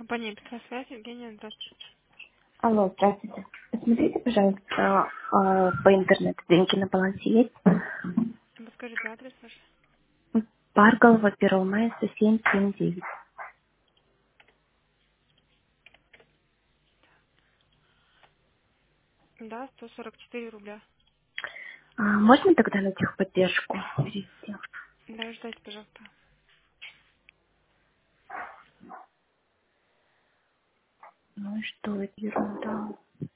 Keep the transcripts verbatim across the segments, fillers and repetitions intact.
Компания «Спецсвязь», Евгения, здравствуйте. Алло, здравствуйте. Посмотрите, пожалуйста, а, по интернету деньги на балансе есть? Подскажите адрес ваш. Парголова, первого мая, сто семь семь девять. Да, сто сорок четыре рубля. А, можно тогда на техподдержку перевести? Да, ждайте, пожалуйста. Ну и что, это ерунда.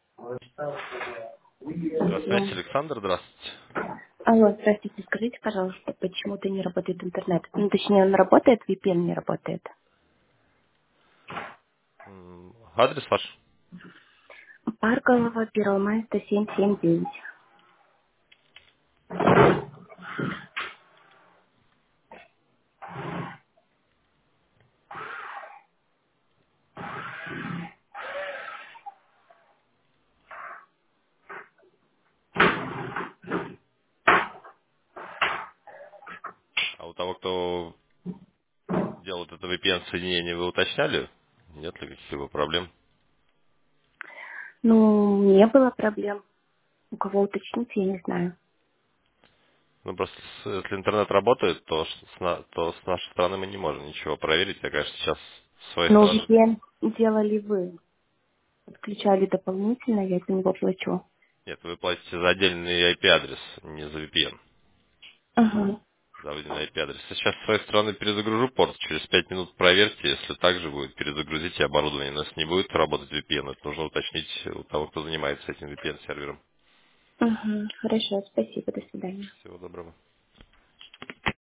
Связь Ну. Александр, здравствуйте. Алло, здравствуйте, скажите, пожалуйста, почему-то не работает интернет? Ну, точнее, он работает, ви пи эн не работает. М, Адрес ваш? Парголова, первого мая, сто семь семь девять. А у того, кто делал вот это ви пи эн-соединение, вы уточняли? Нет ли каких-либо проблем? Ну, не было проблем. У кого уточнить, я не знаю. Ну, просто с- если интернет работает, то, ш- с на- то с нашей стороны мы не можем ничего проверить. Я, конечно, сейчас с своей Но стороны... ви пи эн делали вы. Подключали дополнительно, я за него плачу. Нет, вы платите за отдельный ай пи-адрес, не за ви пи эн. Ага. За выделенный ай пи-адрес. Сейчас с своей стороны перезагружу порт. Через пять минут проверьте, если так же будет, перезагрузите оборудование. Но если не будет работать ви пи эн, это нужно уточнить у того, кто занимается этим ви пи эн-сервером. Угу. Хорошо, спасибо, до свидания. Всего доброго.